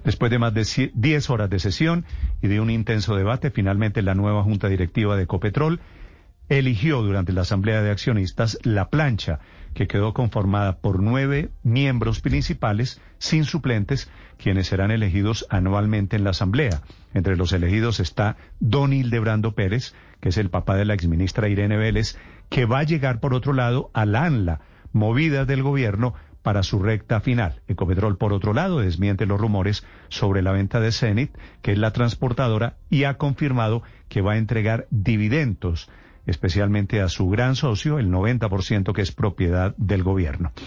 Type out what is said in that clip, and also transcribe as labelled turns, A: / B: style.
A: Después de más de 10 horas de sesión y de un intenso debate, finalmente la nueva junta directiva de Ecopetrol eligió durante la Asamblea de Accionistas la plancha, que quedó conformada por 9 miembros principales sin suplentes, quienes serán elegidos anualmente en la Asamblea. Entre los elegidos está don Hildebrando Pérez, que es el papá de la exministra Irene Vélez, que va a llegar por otro lado a la ANLA, movida del gobierno para su recta final. Ecopetrol, por otro lado, desmiente los rumores sobre la venta de Cenit, que es la transportadora, y ha confirmado que va a entregar dividendos, especialmente a su gran socio, el 90% que es propiedad del gobierno.